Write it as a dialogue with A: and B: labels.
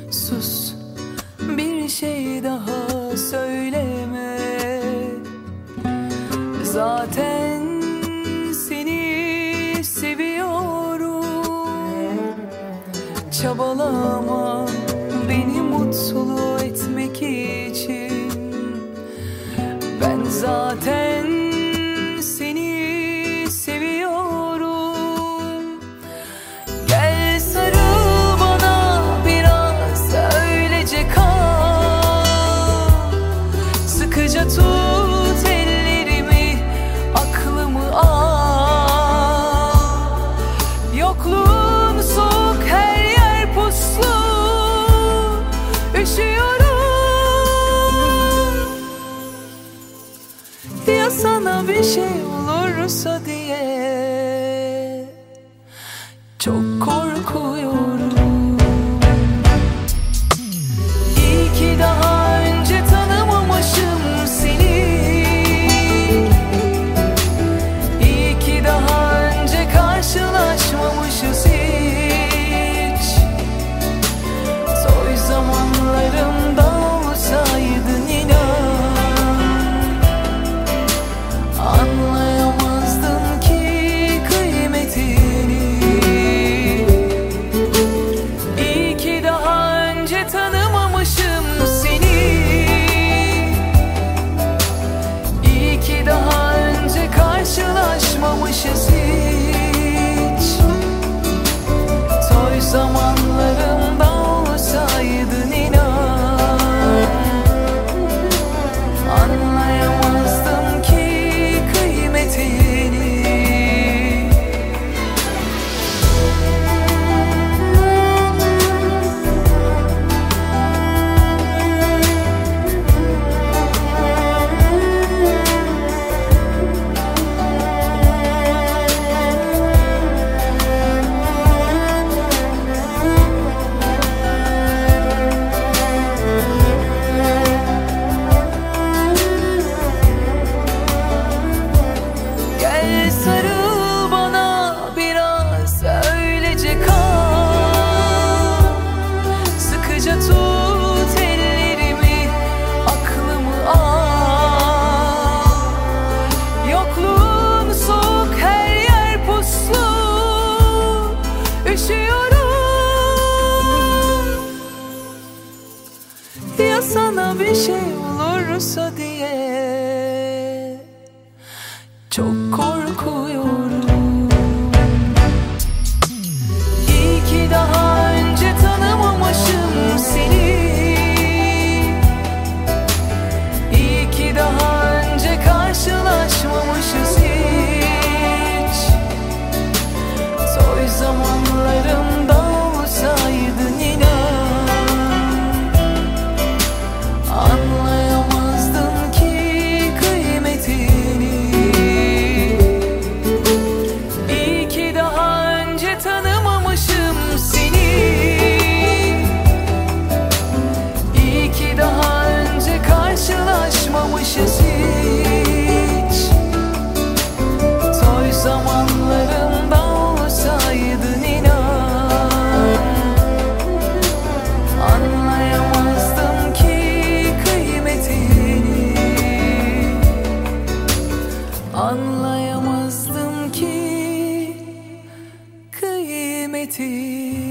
A: Sus, bir şey daha söyleme. Zaten seni seviyorum. Çabalama beni mutlu etmek için. Ben zaten seni seviyorum. Gel sarıl bana biraz, öylece kal. Sıkıca tut ellerimi, aklımı al. Yokluğun soğuk, her yer puslu. Üşüyorum. Ya sana bir şey olursa diye çok korkuyorum. İyi ki daha önce tanımamışım seni. İyi ki daha önce karşılaşmamışız hiç. Toy zamanlarımda olsaydın inan, anlayamazdım ki kıymetini. İyi ki daha önce tanımamışım seni. İyi ki daha önce karşılaşmamışız hiç. Toy zamanlarımda olsaydın inan, anlayamazdım ki kıymetini. Gel sarıl bana biraz, öylece kal. Sıkıca tut ellerimi, aklımı al. Yokluğun soğuk, her yer puslu. Üşüyorum. Ya sana bir şey olursa diye çok korkuyorum. İyi ki daha önce tanımamışım seni. İyi ki daha önce karşılaşmamışız hiç. Toy zamanlarımda olsaydın inan, anlayamazdım ki kıymetini. İyi ki daha önce tanımamışım seni. İyi ki daha önce karşılaşmamışız hiç. Toy zamanlarımda olsaydın inan, anlayamazdım ki kıymetini. Anlayamazdım ki kıymetini.